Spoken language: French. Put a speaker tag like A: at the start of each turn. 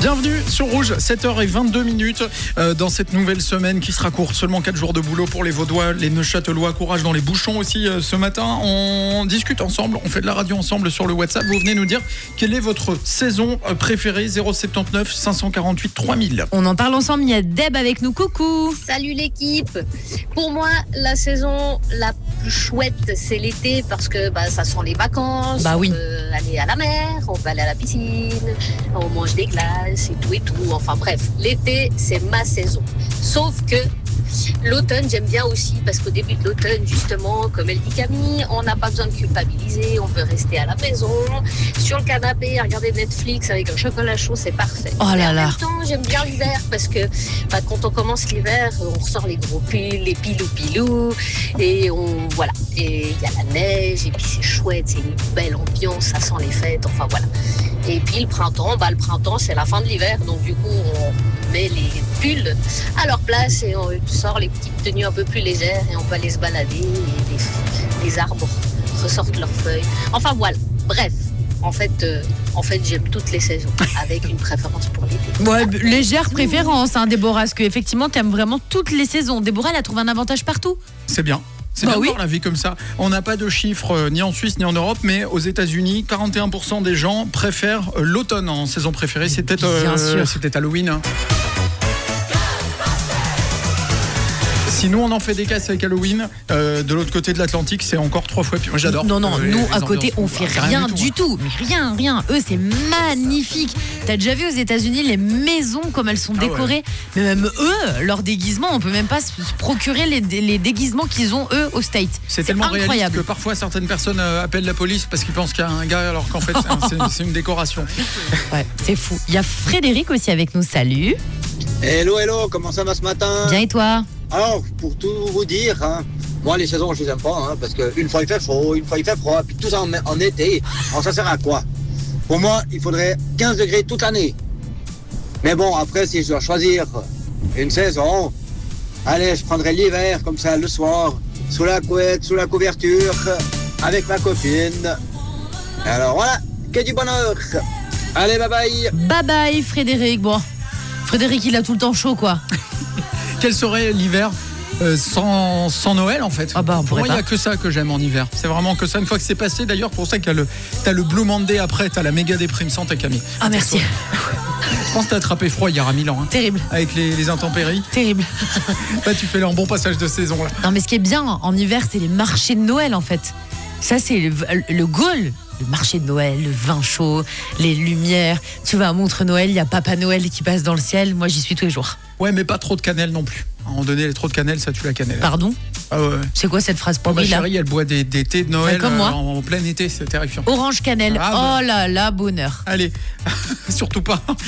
A: Bienvenue sur Rouge, 7h22 dans cette nouvelle semaine qui sera courte. Seulement 4 jours de boulot pour les Vaudois, les Neuchâtelois. Courage dans les bouchons aussi ce matin. On discute ensemble, on fait de la radio ensemble sur le WhatsApp. Vous venez nous dire quelle est votre saison préférée, 079 548 3000.
B: On en parle ensemble, il y a Deb avec nous, coucou.
C: Salut l'équipe. Pour moi, la saison la plus chouette, c'est l'été parce que ça sent les vacances.
B: Bah oui.
C: On peut aller à la mer, on peut aller à la piscine, on mange des glaces et tout. Enfin bref, l'été, c'est ma saison. Sauf que l'automne, j'aime bien aussi parce qu'au début de l'automne, justement, comme elle dit Camille, on n'a pas besoin de culpabiliser, on peut rester à la maison, sur le canapé, regarder Netflix avec un chocolat chaud, c'est parfait.
B: Oh là
C: en
B: là.
C: même temps, j'aime bien l'hiver parce que quand on commence l'hiver, on ressort les gros pulls, les pilou-pilou, et voilà. Et il y a la neige, et puis c'est chouette, c'est une belle ambiance, ça sent les fêtes, enfin voilà. Et puis le printemps, c'est la fin de l'hiver, donc du coup, on met les pulls à leur place et on sort les petites tenues un peu plus légères et on peut aller se balader et les arbres ressortent leurs feuilles. Enfin voilà, bref. En fait, j'aime toutes les saisons, avec une préférence pour l'été.
B: Ouais, légère préférence, Déborah, parce qu'effectivement, t'aimes vraiment toutes les saisons. Déborah, elle a trouvé un avantage partout.
A: C'est bien. C'est bien de voir la vie comme ça. On n'a pas de chiffres ni en Suisse ni en Europe, mais aux États-Unis, 41% des gens préfèrent l'automne en saison préférée. C'est peut-être Halloween. Hein. Sinon, on en fait des casses avec Halloween. De l'autre côté de l'Atlantique, c'est encore 3 fois pire. Moi, j'adore.
B: Non, nous, à côté, on fait rien du tout. Mais rien. Eux, c'est magnifique. T'as déjà vu aux États-Unis les maisons, comme elles sont décorées?
A: Ouais.
B: Mais même eux, leurs déguisements, on peut même pas se procurer les déguisements qu'ils ont, eux, aux States.
A: C'est tellement
B: incroyable.
A: réaliste que parfois, certaines personnes appellent la police parce qu'ils pensent qu'il y a un gars, alors qu'en fait, c'est une décoration.
B: Ouais, c'est fou. Il y a Frédéric aussi avec nous. Salut.
D: Hello, comment ça va ce matin?
B: Bien et toi?
D: Alors, pour tout vous dire, moi les saisons je les aime pas, parce qu'une fois il fait chaud, une fois il fait froid, puis tout ça en été, alors ça sert à quoi? Pour moi, il faudrait 15 degrés toute l'année. Mais bon, après, si je dois choisir une saison, allez, je prendrai l'hiver, comme ça, le soir, sous la couette, sous la couverture, avec ma copine. Alors voilà, que du bonheur. Allez, bye bye.
B: Bye bye Frédéric. Bon, Frédéric, il a tout le temps chaud, quoi.
A: Quel serait l'hiver sans Noël, en fait?
B: On
A: Pour moi, il n'y
B: pas.
A: a que ça que j'aime en hiver. C'est vraiment que ça. Une fois que c'est passé, d'ailleurs, pour ça que t'as le Blue Monday après, t'as la méga déprime sans ta Camille.
B: Ah, merci.
A: Je pense que t'as attrapé froid il y a 1000 ans. Hein,
B: Terrible.
A: avec les intempéries.
B: Terrible.
A: Là, tu fais un bon passage de saison. Là.
B: Non, mais ce qui est bien en hiver, c'est les marchés de Noël, en fait. Ça, c'est le goal. Le marché de Noël, le vin chaud, les lumières. Tu vas à Montre-Noël, il y a Papa Noël qui passe dans le ciel. Moi, j'y suis tous les jours.
A: Ouais, mais pas trop de cannelle non plus. À un moment donné, trop de cannelle, ça tue la cannelle.
B: Pardon?
A: Ah ouais.
B: C'est quoi cette phrase
A: Ma
B: pourrie, là?
A: chérie, elle boit des thés de Noël
B: comme moi.
A: en plein été, c'est terrifiant.
B: Orange cannelle.
A: Ah,
B: oh là là, bonheur.
A: Allez, surtout pas.